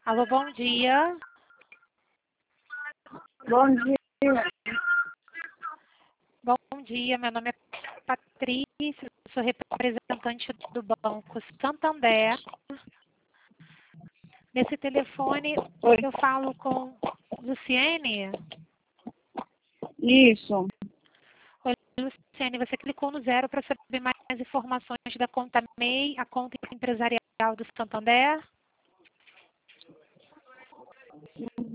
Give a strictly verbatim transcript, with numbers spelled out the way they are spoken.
Alô, bom dia. Bom dia. Bom dia, meu nome é Patrícia, sou representante do Banco Santander. Nesse telefone Oi. eu falo com Luciene. Isso. Oi, Luciene, você clicou no zero para saber mais informações da conta M E I, a conta empresarial do Santander?